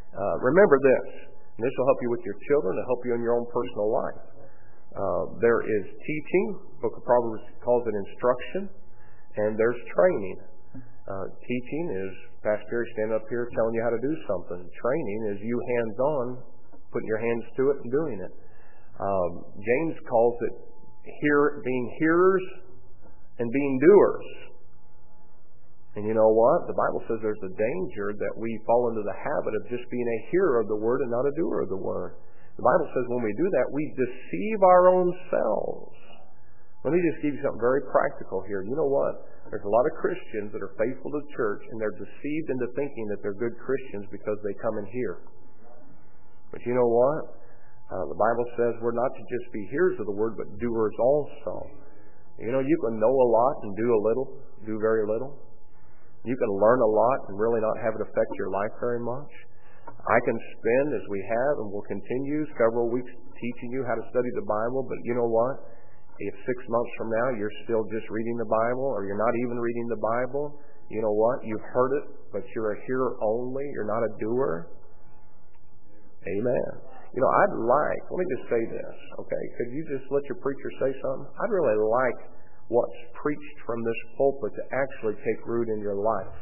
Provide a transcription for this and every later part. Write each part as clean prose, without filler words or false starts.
Remember this, and this will help you with your children, it'll help you in your own personal life. There is teaching, the Book of Proverbs calls it instruction, and there's training. Teaching is Pastor Gary standing up here telling you how to do something. Training is you hands-on, putting your hands to it and doing it. James calls it being hearers and being doers. And you know what? The Bible says there's a danger that we fall into the habit of just being a hearer of the Word and not a doer of the Word. The Bible says when we do that, we deceive our own selves. Let me just give you something very practical here. You know what? There's a lot of Christians that are faithful to church, and they're deceived into thinking that they're good Christians because they come in here. But you know what? The Bible says we're not to just be hearers of the Word, but doers also. You know, you can know a lot and do very little. You can learn a lot and really not have it affect your life very much. I can spend, as we have and will continue, several weeks teaching you how to study the Bible, but you know what? If 6 months from now you're still just reading the Bible, or you're not even reading the Bible, you know what? You've heard it, but you're a hearer only. You're not a doer. Amen. You know, let me just say this, okay? Could you just let your preacher say something? I'd really like what's preached from this pulpit to actually take root in your life.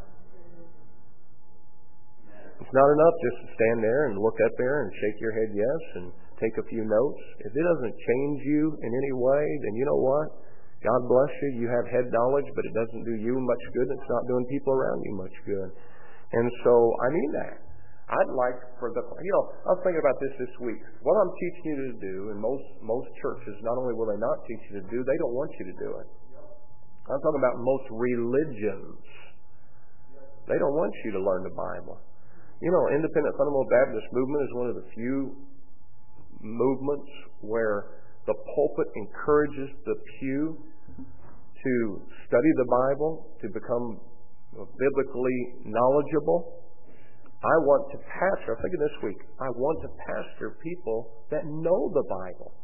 It's not enough just to stand there and look up there and shake your head yes and take a few notes. If it doesn't change you in any way, then you know what? God bless you. You have head knowledge, but it doesn't do you much good. It's not doing people around you much good. And so I mean that. I'd like for I was thinking about this week. What I'm teaching you to do, in most churches, not only will they not teach you to do, they don't want you to do it. I'm talking about most religions. They don't want you to learn the Bible. You know, Independent Fundamental Baptist movement is one of the few movements where the pulpit encourages the pew to study the Bible, to become biblically knowledgeable. I want to pastor, I'm thinking this week, I want to pastor people that know the Bible.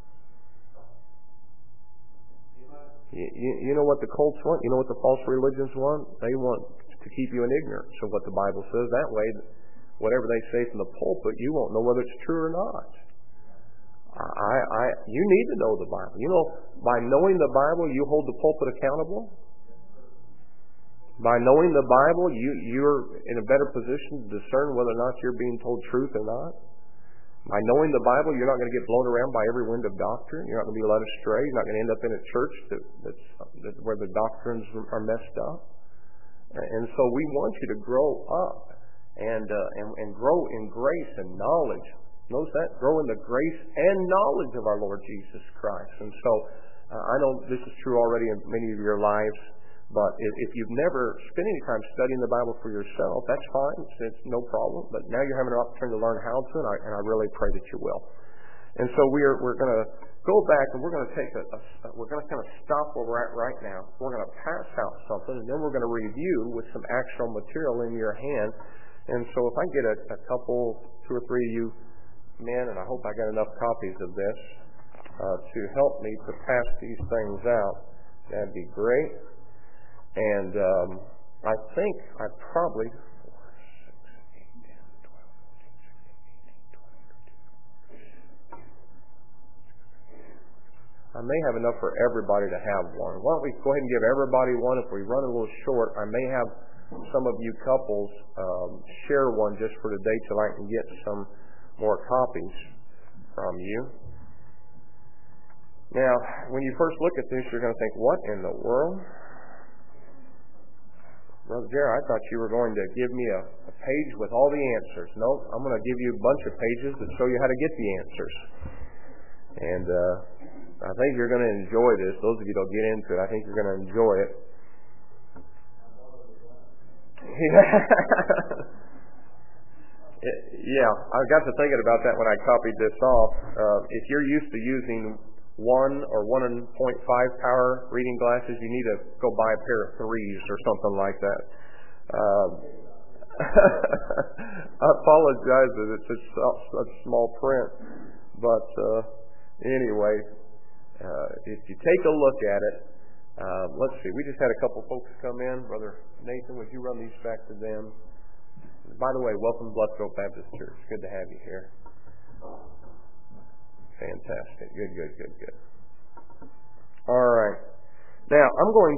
You know what the cults want? You know what the false religions want? They want to keep you in ignorance of what the Bible says. That way, whatever they say from the pulpit, you won't know whether it's true or not. You need to know the Bible. You know, by knowing the Bible, you hold the pulpit accountable. By knowing the Bible, you're in a better position to discern whether or not you're being told truth or not. By knowing the Bible, you're not going to get blown around by every wind of doctrine. You're not going to be led astray. You're not going to end up in a church that's where the doctrines are messed up. And so we want you to grow up and grow in grace and knowledge. Notice that? Grow in the grace and knowledge of our Lord Jesus Christ. And so I know this is true already in many of your lives. But if you've never spent any time studying the Bible for yourself, that's fine. It's no problem. But now you're having an opportunity to learn how to, and I really pray that you will. And so we're going to go back, and we're going to take we're going to kind of stop where we're at right now. We're going to pass out something, and then we're going to review with some actual material in your hand. And so if I get a couple, 2 or 3 of you men, and I hope I got enough copies of this to help me to pass these things out, that'd be great. And I think I probably... I may have enough for everybody to have one. Why don't we go ahead and give everybody one? If we run a little short, I may have some of you couples share one just for today till I can get some more copies from you. Now, when you first look at this, you're going to think, what in the world? Brother Jerry, I thought you were going to give me a page with all the answers. No, I'm going to give you a bunch of pages that show you how to get the answers. And I think you're going to enjoy this. Those of you who don't get into it, I think you're going to enjoy it. Yeah, I got to thinking about that when I copied this off. If you're used to using 1 or 1.5 power reading glasses, you need to go buy a pair of 3s or something like that. I apologize that it's such small print, but anyway, if you take a look at it, let's see. We just had a couple folks come in. Brother Nathan, would you run these back to them? By the way, welcome to Blessed Oak Baptist Church. Good to have you here. Fantastic. Good. All right. Now, I'm going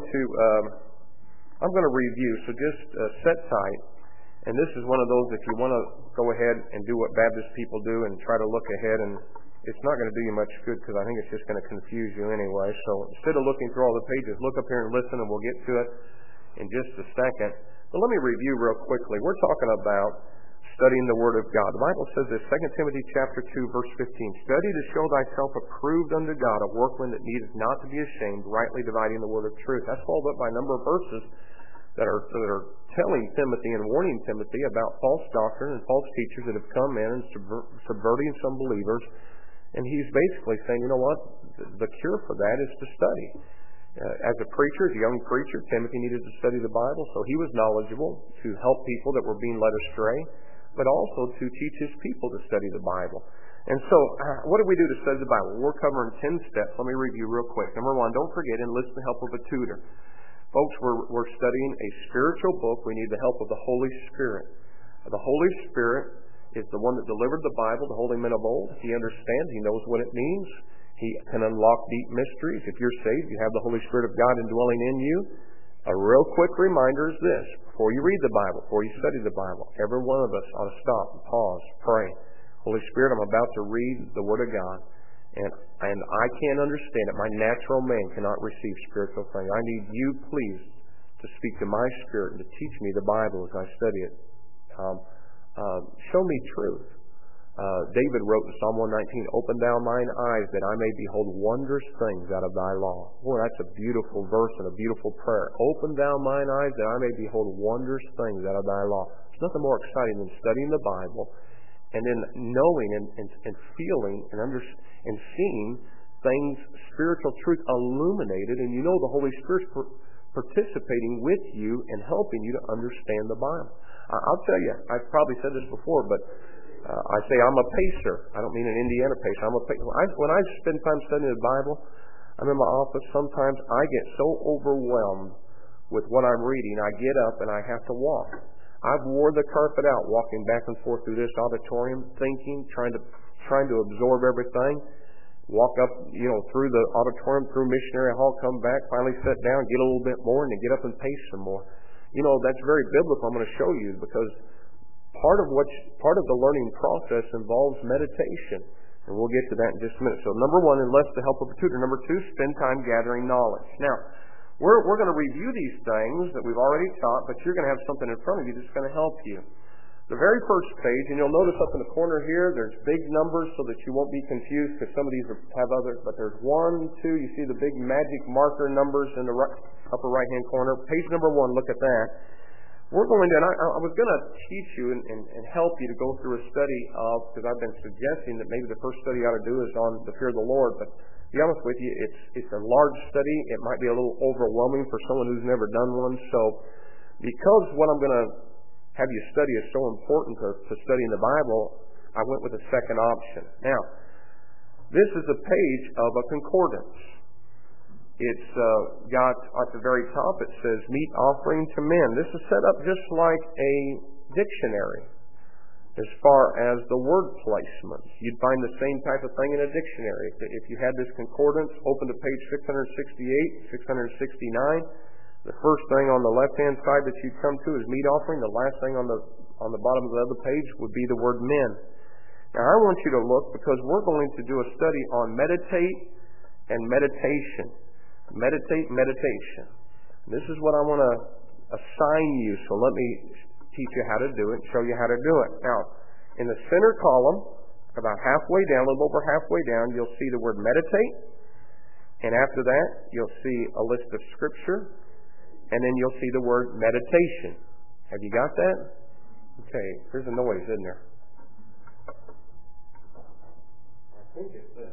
to review, so just set tight. And this is one of those, if you want to go ahead and do what Baptist people do and try to look ahead, and it's not going to do you much good because I think it's just going to confuse you anyway. So instead of looking through all the pages, look up here and listen, and we'll get to it in just a second. But let me review real quickly. We're talking about studying the Word of God. The Bible says this, 2 Timothy chapter 2, verse 15, study to show thyself approved unto God, a workman that needeth not to be ashamed, rightly dividing the word of truth. That's followed up by a number of verses that are telling Timothy and warning Timothy about false doctrine and false teachers that have come in and subverting some believers. And he's basically saying, you know what, the cure for that is to study. As a preacher, as a young preacher, Timothy needed to study the Bible, so he was knowledgeable to help people that were being led astray, but also to teach his people to study the Bible. And so, what do we do to study the Bible? We're covering 10 steps. Let me review real quick. Number one, don't forget, enlist the help of a tutor. Folks, we're studying a spiritual book. We need the help of the Holy Spirit. The Holy Spirit is the one that delivered the Bible to holy men of old. He understands. He knows what it means. He can unlock deep mysteries. If you're saved, you have the Holy Spirit of God indwelling in you. A real quick reminder is this. Before you read the Bible, before you study the Bible, every one of us ought to stop and pause, pray. Holy Spirit, I'm about to read the Word of God, and I can't understand it. My natural man cannot receive spiritual things. I need you, please, to speak to my spirit and to teach me the Bible as I study it. Show me truth. David wrote in Psalm 119, open thou mine eyes that I may behold wondrous things out of thy law. Boy, that's a beautiful verse and a beautiful prayer. Open thou mine eyes that I may behold wondrous things out of thy law. There's nothing more exciting than studying the Bible and then knowing and feeling and seeing things, spiritual truth illuminated, and you know the Holy Spirit's participating with you and helping you to understand the Bible. I'll tell you, I've probably said this before, but I say I'm a pacer. I don't mean an Indiana pacer. I'm a pacer. When I spend time studying the Bible, I'm in my office. Sometimes I get so overwhelmed with what I'm reading, I get up and I have to walk. I've wore the carpet out walking back and forth through this auditorium, thinking, trying to absorb everything. Walk up, through the auditorium, through Missionary Hall, come back, finally sit down, get a little bit more, and then get up and pace some more. That's very biblical. I'm going to show you because part of the learning process involves meditation, and we'll get to that in just a minute. So, number one, enlist the help of a tutor. Number two, spend time gathering knowledge. Now, we're going to review these things that we've already taught, but you're going to have something in front of you that's going to help you. The very first page, and you'll notice up in the corner here, there's big numbers so that you won't be confused because some of these have others, but there's 1, 2, you see the big magic marker numbers in the upper right-hand corner. Page number 1, look at that. We're going to, and I was going to teach you and help you to go through a study of, because I've been suggesting that maybe the first study you ought to do is on the fear of the Lord, but to be honest with you, it's a large study. It might be a little overwhelming for someone who's never done one. So because what I'm going to have you study is so important to studying the Bible, I went with a second option. Now, this is a page of a concordance. It's got at the very top, it says, meat offering to men. This is set up just like a dictionary as far as the word placements. You'd find the same type of thing in a dictionary. If you had this concordance, open to page 668, 669, the first thing on the left-hand side that you'd come to is meat offering. The last thing on the bottom of the other page would be the word men. Now, I want you to look because we're going to do a study on meditate and meditation. Meditation. This is what I want to assign you, so let me teach you how to do it and show you how to do it. Now, in the center column, about halfway down, a little over halfway down, you'll see the word meditate, and after that, you'll see a list of Scripture, and then you'll see the word meditation. Have you got that? Okay, there's a noise, isn't there? I think it's this.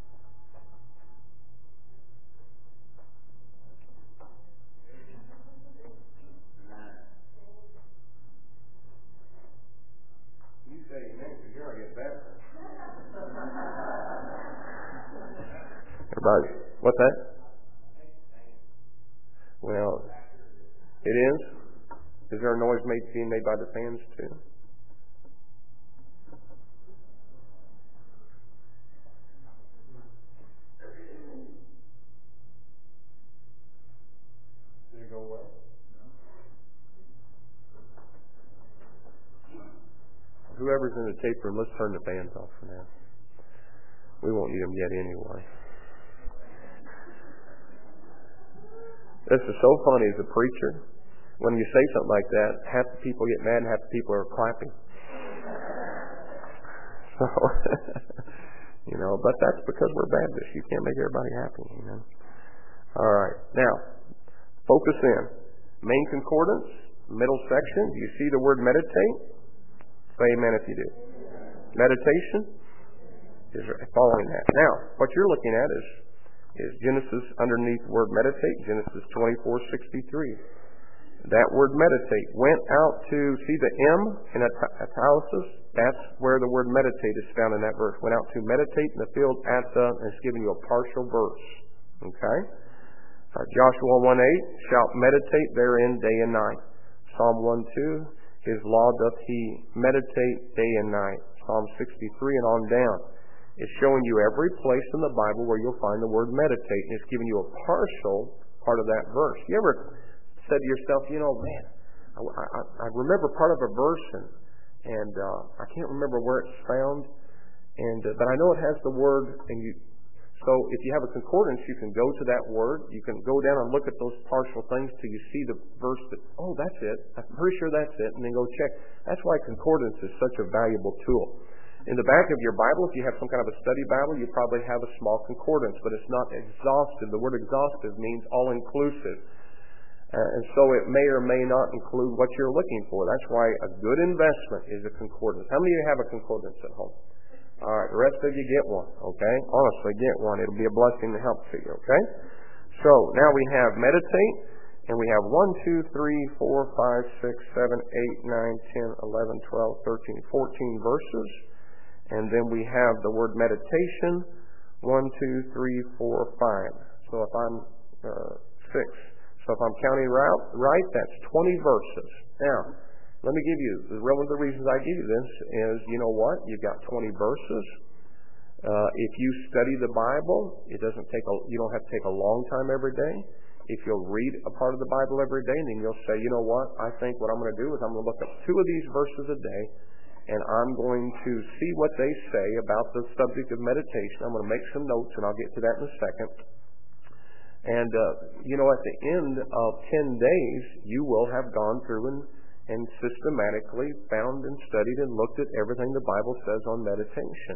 You say amen, because you're going to get better. Everybody, what's that? Well, it is? Is there a noise being made by the fans too? Did it go well? Whoever's in the tape room, let's turn the fans off for now. We won't need them yet anyway. This is so funny as a preacher. When you say something like that, half the people get mad and half the people are clapping. So, but that's because we're Baptists. You can't make everybody happy, All right. Now, focus in. Main concordance, middle section. Do you see the word meditate? Say amen if you do. Meditation is following that. Now, what you're looking at is Genesis underneath the word meditate, Genesis 24:63. That word meditate went out to, see the M in italics? That's where the word meditate is found in that verse. Went out to meditate in the field at the, and it's giving you a partial verse. Okay? Joshua 1:8, shalt meditate therein day and night. Psalm 1:2, his law doth he meditate day and night. Psalm 63 and on down. It's showing you every place in the Bible where you'll find the word meditate, and it's giving you a partial part of that verse. You ever said to yourself, man, I remember part of a verse, and I can't remember where it's found, but I know it has the word, so if you have a concordance, you can go to that word, you can go down and look at those partial things till you see the verse that, oh, that's it, I'm pretty sure that's it, and then go check. That's why concordance is such a valuable tool. In the back of your Bible, if you have some kind of a study Bible, you probably have a small concordance, but it's not exhaustive. The word exhaustive means all-inclusive. And so it may or may not include what you're looking for. That's why a good investment is a concordance. How many of you have a concordance at home? All right, the rest of you get one, okay? Honestly, get one. It'll be a blessing to help to you, okay? So now we have meditate, and we have 1, 2, 3, 4, 5, 6, 7, 8, 9, 10, 11, 12, 13, 14 verses. And then we have the word meditation, 1, 2, 3, 4, 5. So if I'm 6. So if I'm counting right, that's 20 verses. Now, let me give you, one of the reasons I give you this is, you know what? You've got 20 verses. If you study the Bible, you don't have to take a long time every day. If you'll read a part of the Bible every day, and then you'll say, you know what? I think what I'm going to do is I'm going to look up 2 of these verses a day, and I'm going to see what they say about the subject of meditation. I'm going to make some notes, and I'll get to that in a second. And, at the end of 10 days, you will have gone through and systematically found and studied and looked at everything the Bible says on meditation.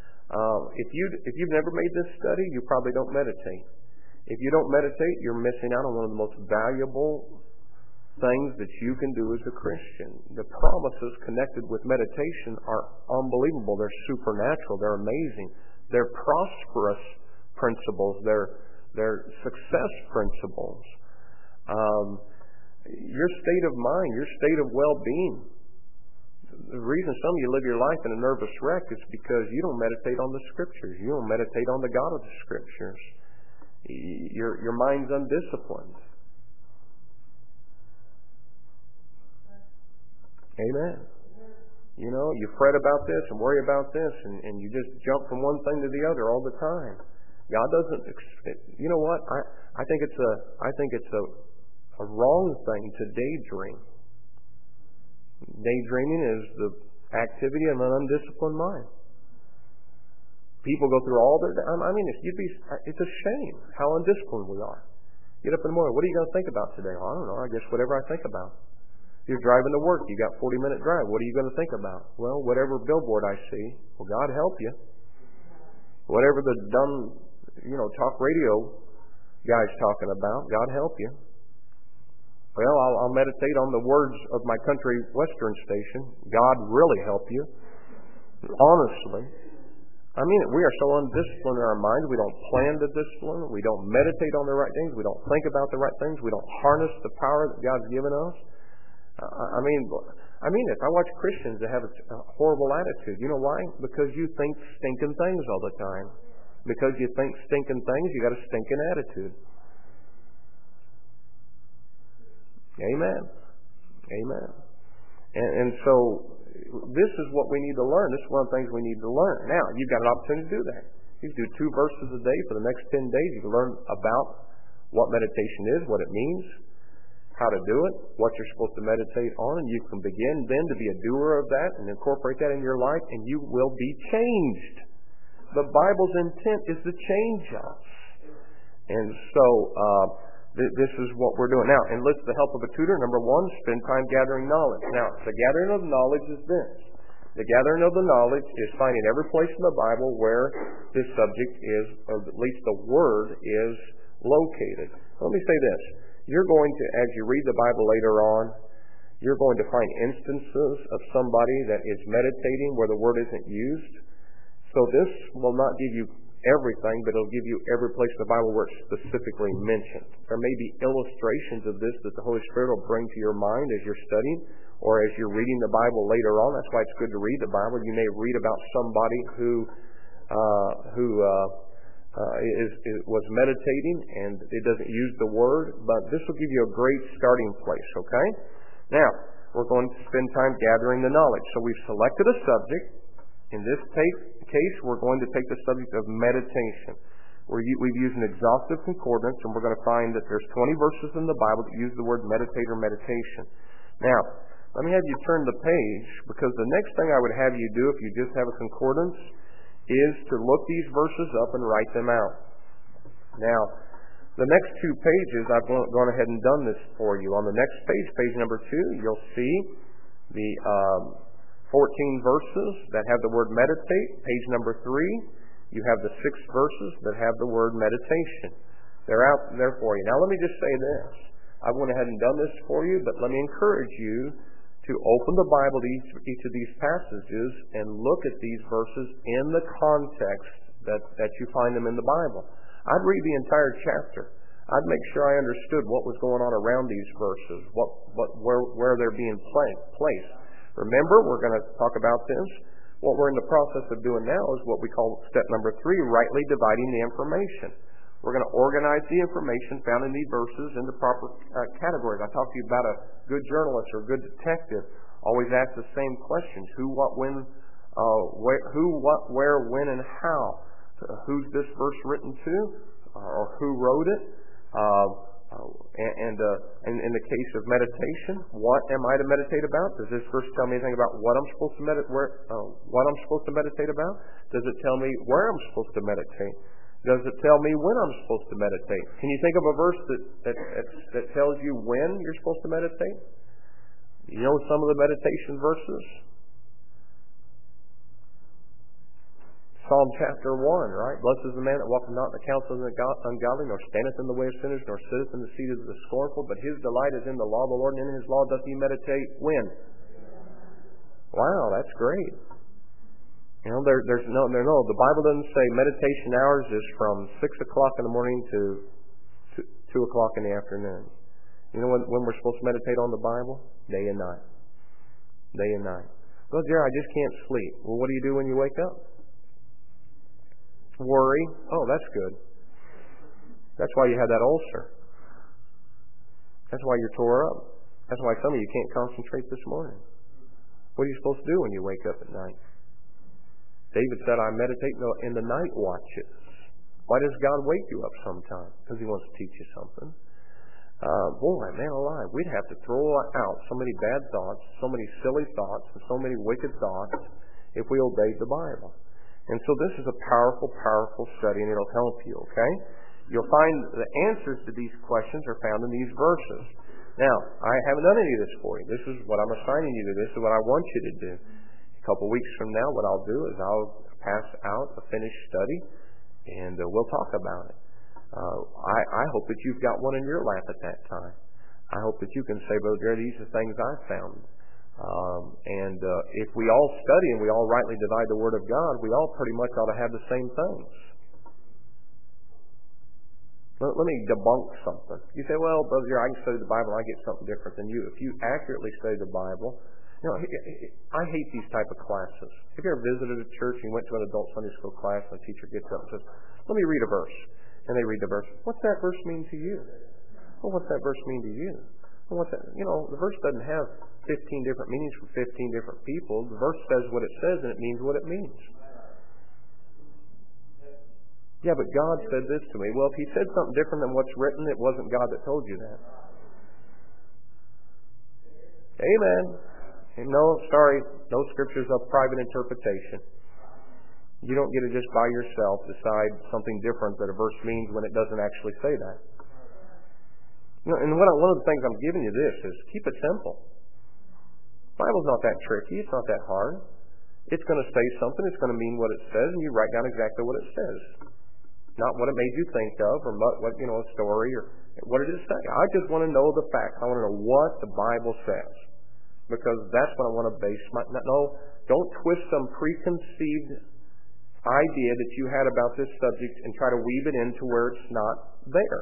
If you've never made this study, you probably don't meditate. If you don't meditate, you're missing out on one of the most valuable things that you can do as a Christian. The promises connected with meditation are unbelievable. They're supernatural. They're amazing. They're prosperous principles. They're success principles. Your state of mind, your state of well-being. The reason some of you live your life in a nervous wreck is because you don't meditate on the Scriptures. You don't meditate on the God of the Scriptures. Your mind's undisciplined. Amen. You fret about this and worry about this, and you just jump from one thing to the other all the time. God doesn't. You know what? I think it's a wrong thing to daydream. Daydreaming is the activity of an undisciplined mind. People go through all their. It's a shame how undisciplined we are. Get up in the morning. What are you going to think about today? Well, I don't know. I guess whatever I think about. You're driving to work. You got 40-minute drive. What are you going to think about? Well, whatever billboard I see. Well, God help you. Whatever the dumb, talk radio guy's talking about. God help you. Well, I'll meditate on the words of my country western station. God really help you. Honestly. We are so undisciplined in our minds. We don't plan to discipline. We don't meditate on the right things. We don't think about the right things. We don't harness the power that God's given us. If I watch Christians that have a horrible attitude, you know why? Because you think stinking things all the time. Because you think stinking things, you got a stinking attitude. Amen. Amen. And so this is what we need to learn. This is one of the things we need to learn. Now, you've got an opportunity to do that. You can do 2 verses a day for the next 10 days. You can learn about what meditation is, what it means, how to do it, what you're supposed to meditate on, and you can begin then to be a doer of that and incorporate that in your life, and you will be changed. The Bible's intent is to change us. And so this is what we're doing. Now, enlist the help of a tutor. Number 1, spend time gathering knowledge. Now, the gathering of knowledge is this. The gathering of the knowledge is finding every place in the Bible where this subject is, or at least the word is located. Let me say this. You're going to, as you read the Bible later on, you're going to find instances of somebody that is meditating where the word isn't used. So this will not give you everything, but it'll give you every place in the Bible where it's specifically mentioned. There may be illustrations of this that the Holy Spirit will bring to your mind as you're studying or as you're reading the Bible later on. That's why it's good to read the Bible. You may read about somebody who was meditating and it doesn't use the word, but this will give you a great starting place, okay? Now, we're going to spend time gathering the knowledge. So we've selected a subject. In this case, we're going to take the subject of meditation. We've used an exhaustive concordance, and we're going to find that there's 20 verses in the Bible that use the word meditate or meditation. Now, let me have you turn the page, because the next thing I would have you do if you just have a concordance is to look these verses up and write them out. Now, the next 2 pages, I've gone ahead and done this for you. On the next page, page number 2, you'll see the 14 verses that have the word meditate. Page number 3, you have the 6 verses that have the word meditation. They're out there for you. Now, let me just say this. I went ahead and done this for you, but let me encourage you to open the Bible to each of these passages and look at these verses in the context that you find them in the Bible. I'd read the entire chapter. I'd make sure I understood what was going on around these verses, where they're being placed. Remember, we're going to talk about this. What we're in the process of doing now is what we call step number 3, rightly dividing the information. We're going to organize the information found in these verses into proper categories. I talked to you about a good journalist or a good detective. Always ask the same questions. Who, what, when, where, when, and how. Who's this verse written to? Or who wrote it? And in the case of meditation, what am I to meditate about? Does this verse tell me anything about what I'm supposed to meditate about? Does it tell me where I'm supposed to meditate? Does it tell me when I'm supposed to meditate? Can you think of a verse that tells you when you're supposed to meditate? You know some of the meditation verses? Psalm chapter 1, right? Blessed is the man that walketh not in the counsel of the ungodly, nor standeth in the way of sinners, nor sitteth in the seat of the scornful, but his delight is in the law of the Lord, and in his law doth he meditate when? Wow, that's great. You know, there's no. The Bible doesn't say meditation hours is from 6 o'clock in the morning to 2 o'clock in the afternoon. You know when we're supposed to meditate on the Bible? Day and night. Day and night. Well, Jerry, I just can't sleep. Well, what do you do when you wake up? Worry. Oh, that's good. That's why you had that ulcer. That's why you're tore up. That's why some of you can't concentrate this morning. What are you supposed to do when you wake up at night? David said, I meditate in the night watches. Why does God wake you up sometime? Because he wants to teach you something. Boy, man alive, we'd have to throw out so many bad thoughts, so many silly thoughts, and so many wicked thoughts if we obeyed the Bible. And so this is a powerful, powerful study, and it'll help you, okay? You'll find the answers to these questions are found in these verses. Now, I haven't done any of this for you. This is what I'm assigning you to. This is what I want you to do. A couple weeks from now, what I'll do is I'll pass out a finished study, and we'll talk about it. I hope that you've got one in your lap at that time. I hope that you can say, Brother Jerry, these are things I found. If we all study and we all rightly divide the Word of God, we all pretty much ought to have the same things. Let me debunk something. You say, well, Brother Jerry, I can study the Bible and I get something different than you. If you accurately study the Bible, you know, I hate these type of classes. Have you ever visited a church and you went to an adult Sunday school class and the teacher gets up and says, let me read a verse. And they read the verse. What's that verse mean to you? Well, what's that verse mean to you? What's that? The verse doesn't have 15 different meanings for 15 different people. The verse says what it says, and it means what it means. Yeah, but God said this to me. Well, if He said something different than what's written, it wasn't God that told you that. Amen. No, sorry, no scriptures of private interpretation. You don't get to just by yourself decide something different that a verse means when it doesn't actually say that. And one of the things I'm giving you this is keep it simple. The Bible's not that tricky. It's not that hard. It's going to say something. It's going to mean what it says, and you write down exactly what it says. Not what it made you think of, or what a story, or what did it say. I just want to know the facts. I want to know what the Bible says, because that's what I want to base my. No, don't twist some preconceived idea that you had about this subject and try to weave it into where it's not there.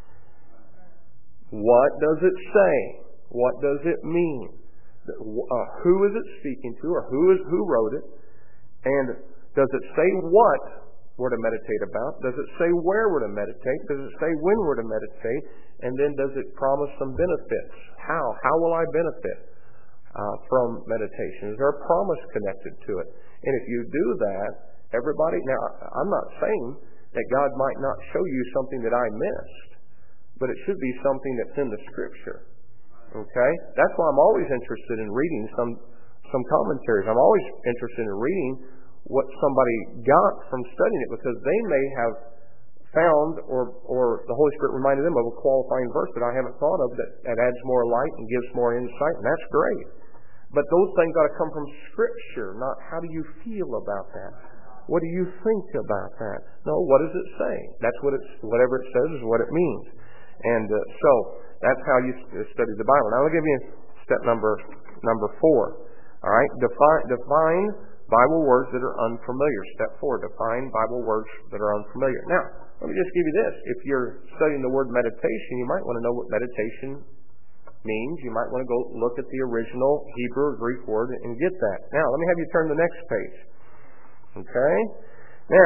What does it say? What does it mean? Who is it speaking to, or who wrote it? And does it say what we're to meditate about? Does it say where we're to meditate? Does it say when we're to meditate? And then does it promise some benefits? How? How will I benefit from meditation? Is there a promise connected to it? And if you do that, everybody, now I'm not saying that God might not show you something that I missed, but it should be something that's in the Scripture. Okay? That's why I'm always interested in reading some commentaries. I'm always interested in reading what somebody got from studying it, because they may have found or the Holy Spirit reminded them of a qualifying verse that I haven't thought of that adds more light and gives more insight, and that's great. But those things got to come from Scripture, not how do you feel about that? What do you think about that? No, what does it say? That's whatever it says is what it means. And so that's how you study the Bible. Now I'll give you step number 4. All right, define Bible words that are unfamiliar. Step 4, define Bible words that are unfamiliar. Now, let me just give you this. If you're studying the word meditation, you might want to know what meditation means. You might want to go look at the original Hebrew or Greek word and get that. Now, let me have you turn to the next page. Okay? Now,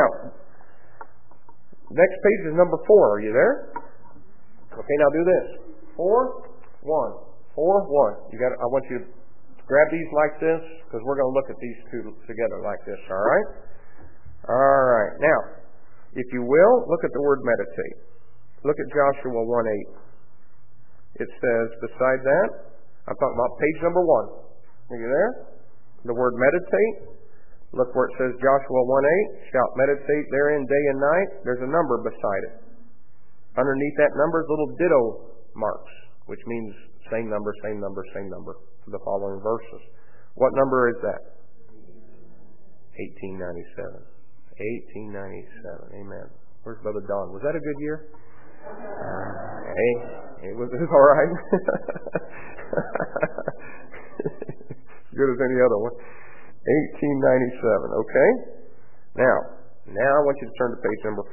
next page is number 4. Are you there? Okay, now do this. 4, 1. 4, 1. I want you to grab these like this, because we're going to look at these two together like this, all right? All right. Now, if you will, look at the word meditate. Look at Joshua 1:8. It says, beside that, I'm talking about page number 1. Are you there? The word meditate. Look where it says Joshua 1:8. Shalt meditate therein day and night. There's a number beside it. Underneath that number is little ditto marks, which means same number, same number, same number. The following verses. What number is that? 1897. 1897. Amen. Where's Brother Don? Was that a good year? It was all right. Good as any other one. 1897. Okay. Now I want you to turn to page number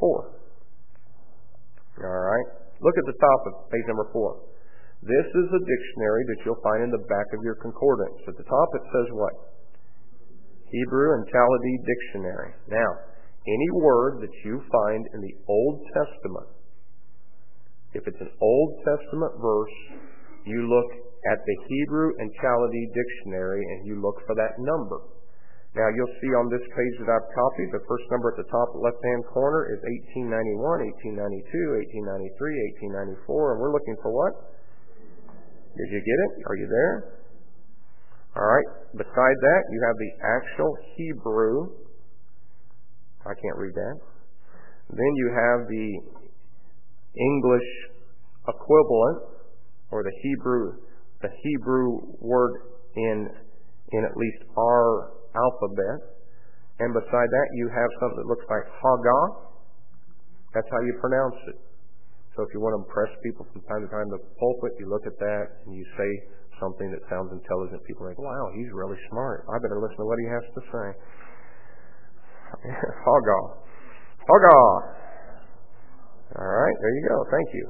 4. All right. Look at the top of page number 4. This is a dictionary that you'll find in the back of your concordance. At the top it says what? Hebrew and Chaldee Dictionary. Now, any word that you find in the Old Testament, if it's an Old Testament verse, you look at the Hebrew and Chaldee Dictionary and you look for that number. Now, you'll see on this page that I've copied, the first number at the top left-hand corner is 1891, 1892, 1893, 1894, and we're looking for what? Did you get it? Are you there? All right. Beside that, you have the actual Hebrew. I can't read that. Then you have the English equivalent, or the Hebrew word in at least our alphabet. And beside that, you have something that looks like Haggah. That's how you pronounce it. So if you want to impress people from time to time in the pulpit, you look at that and you say something that sounds intelligent. People are like, wow, he's really smart. I better listen to what he has to say. Haggah. Haggah. All right, there you go. Thank you.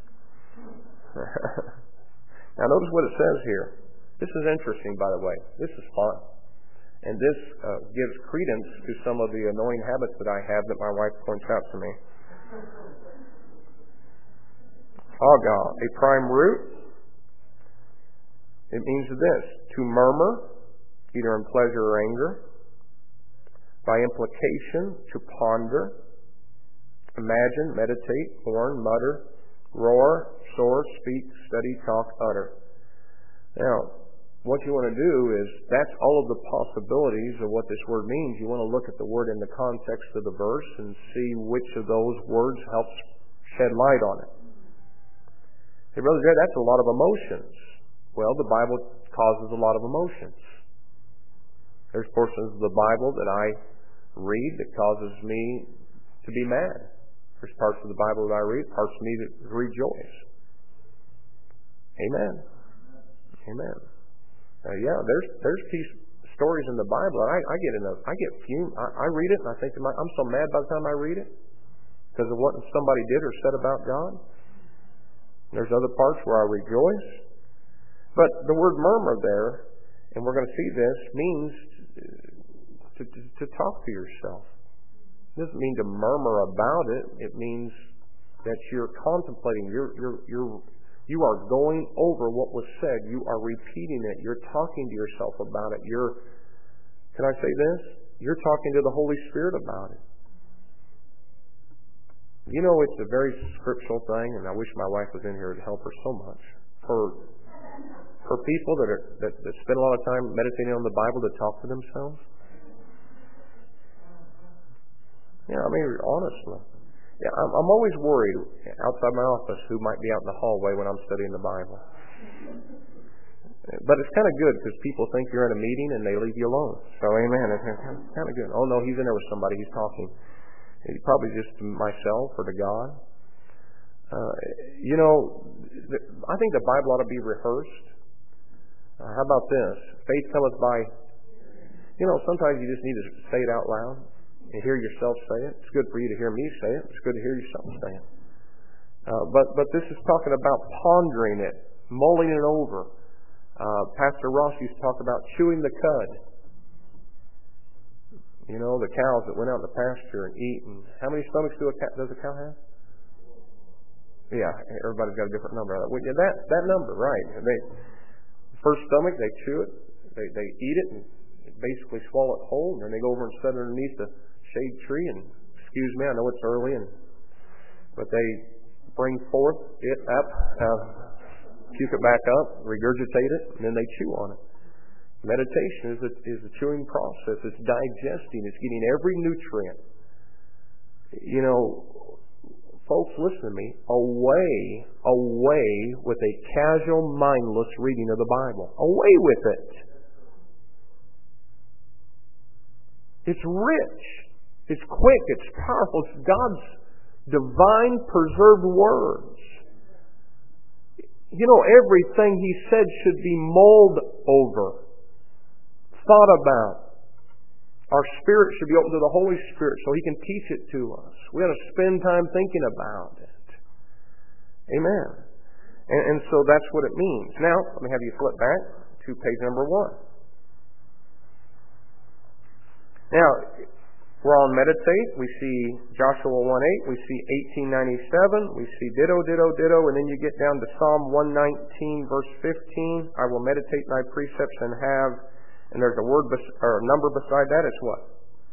Now notice what it says here. This is interesting, by the way. This is fun. And this gives credence to some of the annoying habits that I have that my wife points out to me. Haggah, a prime root, It means this: to murmur, either in pleasure or anger. By implication, to ponder, imagine, meditate, mourn, mutter, roar, soar, speak, study, talk, utter. Now, what you want to do is, that's all of the possibilities of what this word means. You want to look at the word in the context of the verse and see which of those words helps shed light on it. Hey, Brother Jay, that's a lot of emotions. Well, the Bible causes a lot of emotions. There's portions of the Bible that I read that causes me to be mad. There's parts of the Bible that I read, parts of me that rejoice. Amen. Amen. There's stories in the Bible that I get fumed. I read it and I think I'm so mad by the time I read it because of what somebody did or said about God. There's other parts where I rejoice. But the word murmur there, and we're going to see this, means to talk to yourself. It doesn't mean to murmur about it. It means that you're contemplating. You are going over what was said. You are repeating it. You're talking to yourself about it. Can I say this? You're talking to the Holy Spirit about it. You know, it's a very scriptural thing, and I wish my wife was in here to help her so much. For people that spend a lot of time meditating on the Bible to talk to themselves. Yeah, I mean, honestly. Yeah, I'm always worried outside my office who might be out in the hallway when I'm studying the Bible. But it's kind of good because people think you're in a meeting and they leave you alone. So, amen. It's kind of good. Oh, no, he's in there with somebody. He's talking. Probably just to myself or to God. I think the Bible ought to be rehearsed. How about this? Faith cometh by... sometimes you just need to say it out loud. And hear yourself say it. It's good for you to hear me say it. It's good to hear yourself say it. But this is talking about pondering it, mulling it over. Pastor Ross used to talk about chewing the cud. The cows that went out in the pasture and eat. And how many stomachs does a cow have? Yeah, everybody's got a different number. That number, right? First stomach, they chew it, they eat it, and basically swallow it whole, and then they go over and sit underneath the shade tree and, excuse me, I know it's early, but they bring forth it up, puke it back up, regurgitate it, and then they chew on it. Meditation is a chewing process. It's digesting. It's getting every nutrient. Folks, listen to me. Away with a casual, mindless reading of the Bible. Away with it. It's rich. It's quick. It's powerful. It's God's divine, preserved words. Everything He said should be mulled over, thought about. Our spirit should be open to the Holy Spirit so He can teach it to us. We ought to spend time thinking about it. Amen. And so that's what it means. Now, let me have you flip back to page number 1. Now, we're on meditate. We see Joshua 1:8. We see 1897. We see ditto, and then you get down to Psalm 119, verse 15. I will meditate thy precepts and have... And there's a word or a number beside that. It's what?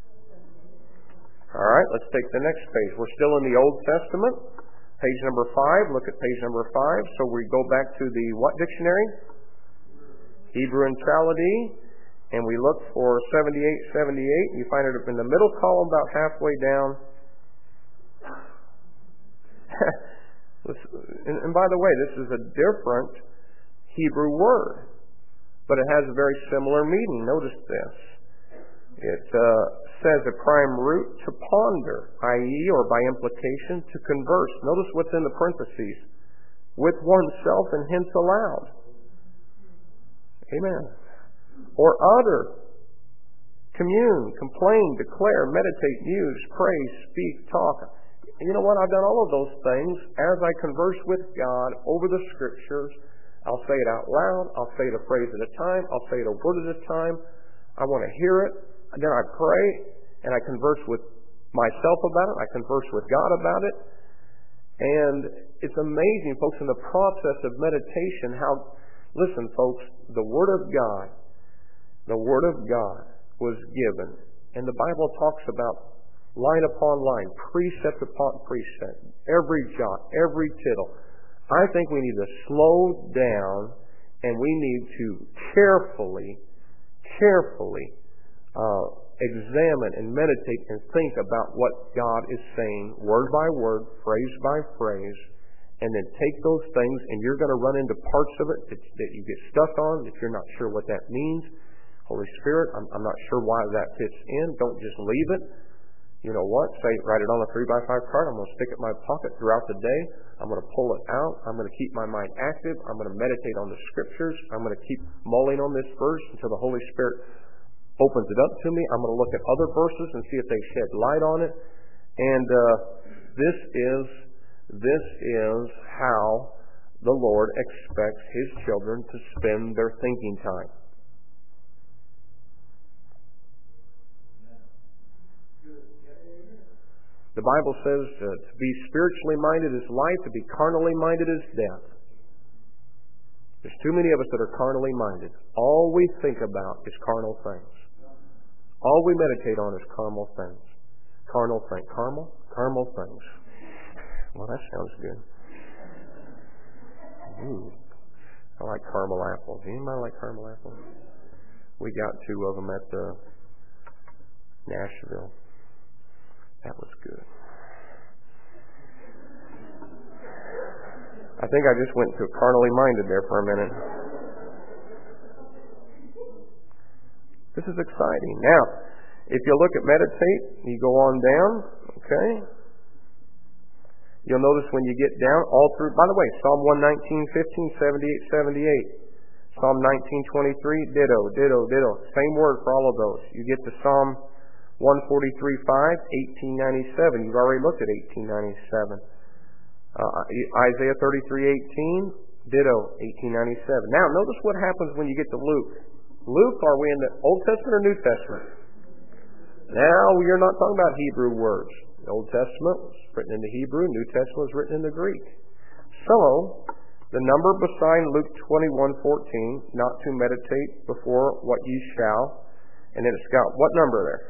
All right, let's take the next page. We're still in the Old Testament. Page number 5. Look at page number 5. So we go back to the what dictionary? Hebrew and Chaldee. And we look for 7878. You find it up in the middle column about halfway down. And by the way, this is a different Hebrew word. But it has a very similar meaning. Notice this. It says a prime root to ponder, i.e., or by implication, to converse. Notice what's in the parentheses. With oneself and hence aloud. Amen. Or utter, commune, complain, declare, meditate, muse, pray, speak, talk. You know what? I've done all of those things as I converse with God over the Scriptures. I'll say it out loud. I'll say it a phrase at a time. I'll say it a word at a time. I want to hear it. And then I pray, and I converse with myself about it. I converse with God about it. And it's amazing, folks, in the process of meditation, how Listen, folks, the Word of God was given. And the Bible talks about line upon line, precept upon precept, every jot, every tittle. I think we need to slow down and we need to carefully examine and meditate and think about what God is saying, word by word, phrase by phrase, and then take those things, and you're going to run into parts of it that you get stuck on, that you're not sure what that means. Holy Spirit, I'm not sure why that fits in. Don't just leave it. You know what? Write it on a 3x5 card. I'm going to stick it in my pocket throughout the day. I'm going to pull it out. I'm going to keep my mind active. I'm going to meditate on the Scriptures. I'm going to keep mulling on this verse until the Holy Spirit opens it up to me. I'm going to look at other verses and see if they shed light on it. And this is how the Lord expects His children to spend their thinking time. The Bible says to be spiritually minded is life, to be carnally minded is death. There's too many of us that are carnally minded. All we think about is carnal things. All we meditate on is carnal things. Carnal things. Well, that sounds good. Ooh, I like caramel apples. Anybody like caramel apples? We got 2 of them at Nashville. That was good. I think I just went to carnally minded there for a minute. This is exciting. Now, if you look at meditate, you go on down, okay? You'll notice when you get down, all through, by the way, Psalm 119, 15, 78, 78. Psalm 19, 23, ditto. Same word for all of those. You get to Psalm 143:5, 1897. You've already looked at 1897. Isaiah 33:18, ditto, 1897. Now, notice what happens when you get to Luke. Luke, are we in the Old Testament or New Testament? Now, we are not talking about Hebrew words. The Old Testament was written in the Hebrew, New Testament was written in the Greek. So, the number beside Luke 21:14, not to meditate before what ye shall, and then it's got what number there?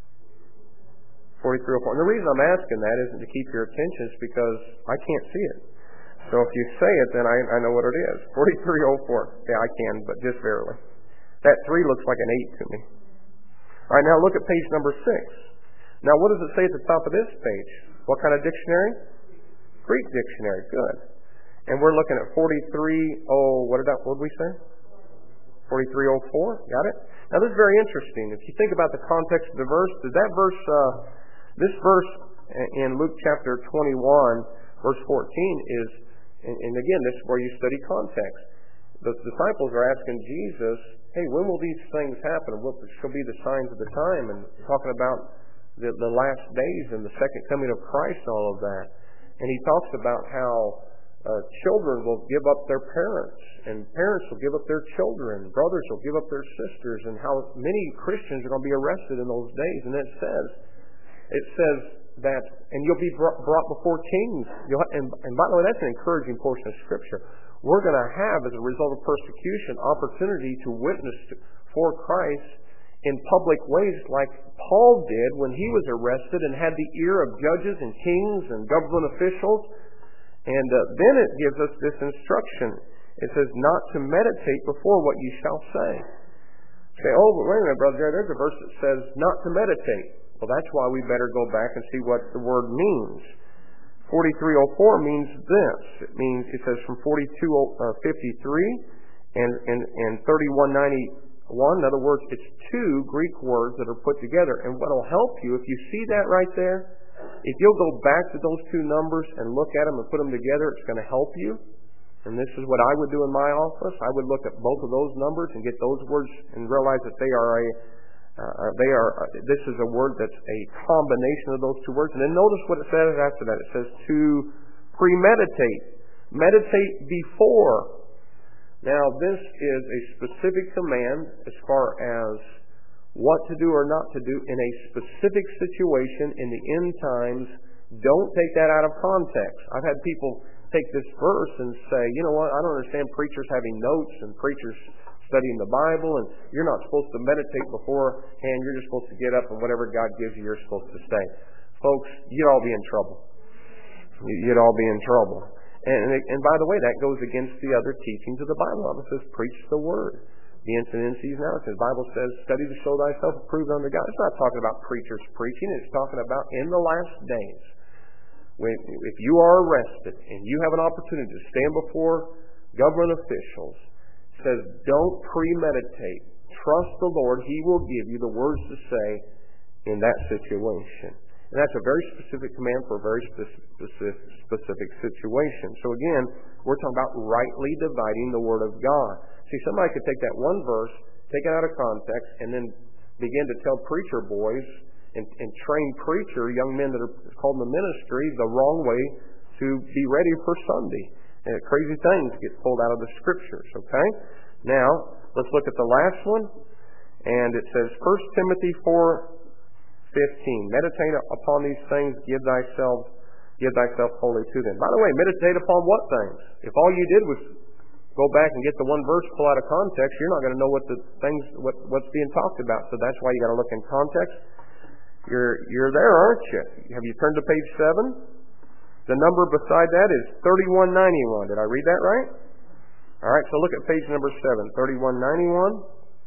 4304. And the reason I'm asking that isn't to keep your attention, it's because I can't see it. So if you say it, then I know what it is. 4304. Yeah, I can, but just barely. That 3 looks like an 8 to me. All right, now look at page number 6. Now what does it say at the top of this page? What kind of dictionary? Greek dictionary. Good. And we're looking at 43:0. What did we say? 43:04. Got it? Now this is very interesting. If you think about the context of the verse, this verse in Luke chapter 21, verse 14 is, and again, this is where you study context. The disciples are asking Jesus, hey, when will these things happen? What shall be the signs of the time? And talking about the last days and the second coming of Christ and all of that. And he talks about how children will give up their parents, and parents will give up their children, brothers will give up their sisters, and how many Christians are going to be arrested in those days. And it says that, and you'll be brought before kings. And by the way, that's an encouraging portion of Scripture. We're going to have, as a result of persecution, opportunity to witness for Christ in public ways like Paul did when he was arrested and had the ear of judges and kings and government officials. And then it gives us this instruction. It says, not to meditate before what you shall say. Say, oh, but wait a minute, Brother Jerry, there's a verse that says not to meditate. Well, that's why we better go back and see what the word means. 43:04 means this. It says from 42:53 and 31:91. In other words, it's 2 Greek words that are put together. And what will help you, if you see that right there, if you'll go back to those 2 numbers and look at them and put them together, it's going to help you. And this is what I would do in my office. I would look at both of those numbers and get those words and realize that this is a word that's a combination of those 2 words. And then notice what it says after that. It says to premeditate. Meditate before. Now, this is a specific command as far as what to do or not to do in a specific situation in the end times. Don't take that out of context. I've had people take this verse and say, you know what, I don't understand preachers having notes and preachers studying the Bible, and you're not supposed to meditate beforehand. You're just supposed to get up and whatever God gives you, you're supposed to say. Folks, you'd all be in trouble. You'd all be in trouble. And by the way, that goes against the other teachings of the Bible. It says, preach the Word. The incidences now, the Bible says, study to show thyself approved unto God. It's not talking about preachers preaching. It's talking about in the last days. If you are arrested and you have an opportunity to stand before government officials, it says, don't premeditate. Trust the Lord. He will give you the words to say in that situation. And that's a very specific command for a very specific situation. So again, we're talking about rightly dividing the Word of God. See, somebody could take that one verse, take it out of context, and then begin to tell preacher boys and train young men that are called in the ministry, the wrong way to be ready for Sunday. And crazy things get pulled out of the Scriptures, okay? Now, let's look at the last one. And it says, 1 Timothy 4:15, meditate upon these things, give thyself wholly to them. By the way, meditate upon what things? If all you did was go back and get the one verse, pull out of context, you're not going to know what's being talked about. So that's why you got to look in context. You're there, aren't you? Have you turned to page 7? The number beside that is 3191. Did I read that right? All right, so look at page number 7, 3191.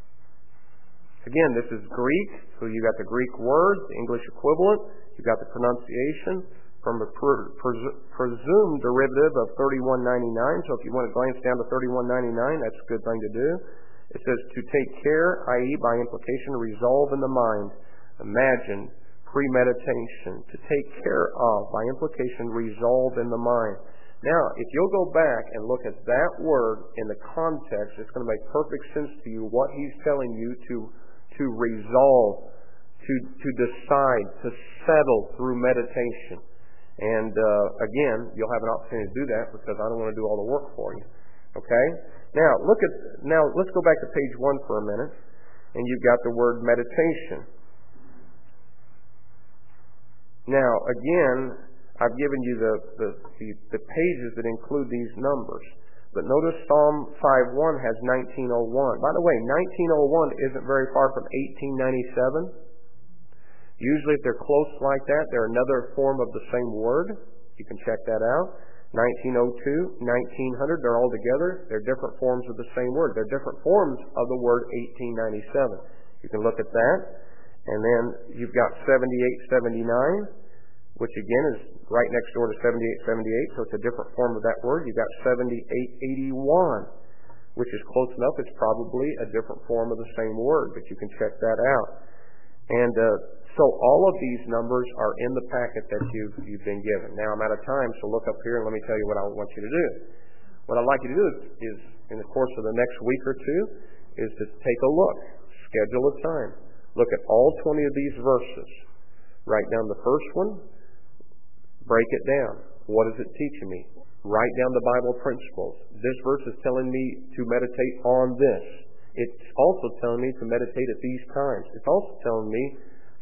Again, this is Greek, so you got the Greek word, the English equivalent. You got the pronunciation from a presumed derivative of 3199. So if you want to glance down to 3199, that's a good thing to do. It says to take care, i.e., by implication, resolve in the mind. Imagine, premeditation, to take care of, by implication, resolve in the mind. Now, if you'll go back and look at that word in the context, it's going to make perfect sense to you what he's telling you to resolve, to decide, to settle through meditation. And again, you'll have an opportunity to do that because I don't want to do all the work for you. Okay? Now, let's go back to page 1 for a minute, and you've got the word meditation. Now, again, I've given you the pages that include these numbers. But notice Psalm 5:1 has 1901. By the way, 1901 isn't very far from 1897. Usually if they're close like that, they're another form of the same word. You can check that out. 1902, 1900, they're all together. They're different forms of the same word. They're different forms of the word 1897. You can look at that. And then you've got 7879, which again is right next door to 7878, so it's a different form of that word. You've got 7881, which is close enough. It's probably a different form of the same word, but you can check that out. And so all of these numbers are in the packet that you've been given. Now I'm out of time, so look up here and let me tell you what I want you to do. What I'd like you to do is in the course of the next week or two, is to take a look, schedule a time, look at all 20 of these verses, write down the first one, break it down. What is it teaching me? Write down the Bible principles. This verse is telling me to meditate on this. It's also telling me to meditate at these times. It's also telling me,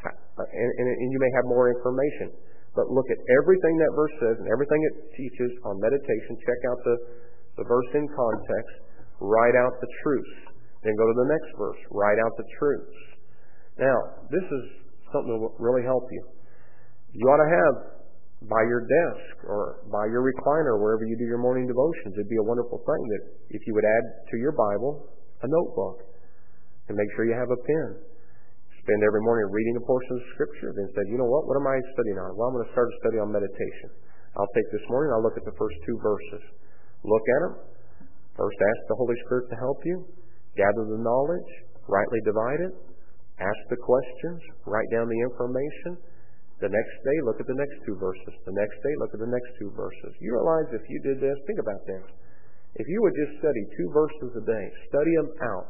and you may have more information, but look at everything that verse says and everything it teaches on meditation. Check out the verse in context. Write out the truths. Then go to the next verse. Write out the truths. Now, this is something that will really help you. You ought to have by your desk or by your recliner, wherever you do your morning devotions, it'd be a wonderful thing that if you would add to your Bible a notebook and make sure you have a pen. Spend every morning reading a portion of Scripture, then say, you know what am I studying on? Well, I'm going to start a study on meditation. I'll take this morning, I'll look at the first 2 verses. Look at them. First, ask the Holy Spirit to help you. Gather the knowledge. Rightly divide it. Ask the questions. Write down the information. The next day, look at the next 2 verses. The next day, look at the next 2 verses. You realize if you did this, think about this. If you would just study 2 verses a day, study them out.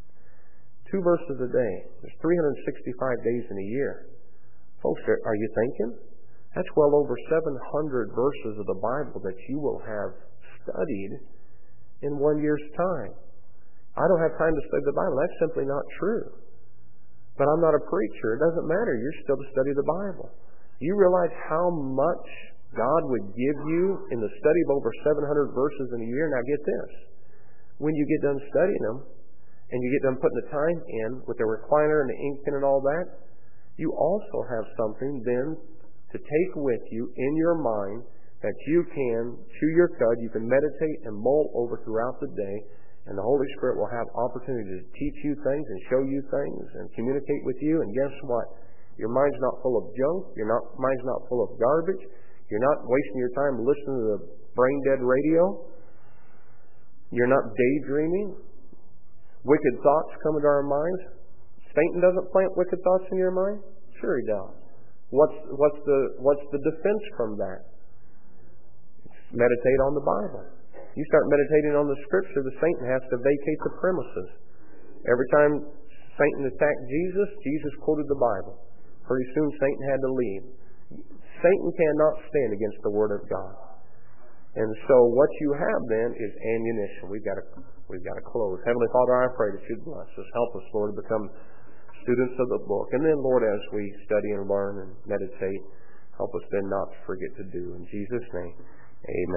2 verses a day. There's 365 days in a year. Folks, are you thinking? That's well over 700 verses of the Bible that you will have studied in 1 year's time. I don't have time to study the Bible. That's simply not true. But I'm not a preacher. It doesn't matter. You're still to study the Bible. You realize how much God would give you, in the study of over 700 verses in a year, now get this, when you get done studying them, and you get done putting the time in with the recliner and the ink pen and all that, you also have something then to take with you in your mind that you can chew your cud, you can meditate and mull over throughout the day, and the Holy Spirit will have opportunity to teach you things and show you things and communicate with you. And guess what? Your mind's not full of junk. Your mind's not full of garbage. You're not wasting your time listening to the brain-dead radio. You're not daydreaming. Wicked thoughts come into our minds. Satan doesn't plant wicked thoughts in your mind? Sure he does. What's the defense from that? Meditate on the Bible. You start meditating on the Scripture, the Satan has to vacate the premises. Every time Satan attacked Jesus, Jesus quoted the Bible. Pretty soon Satan had to leave. Satan cannot stand against the Word of God. And so what you have then is ammunition. We've got to close. Heavenly Father, I pray that you'd bless us. Help us, Lord, to become students of the book. And then, Lord, as we study and learn and meditate, help us then not to forget to do. In Jesus' name, amen.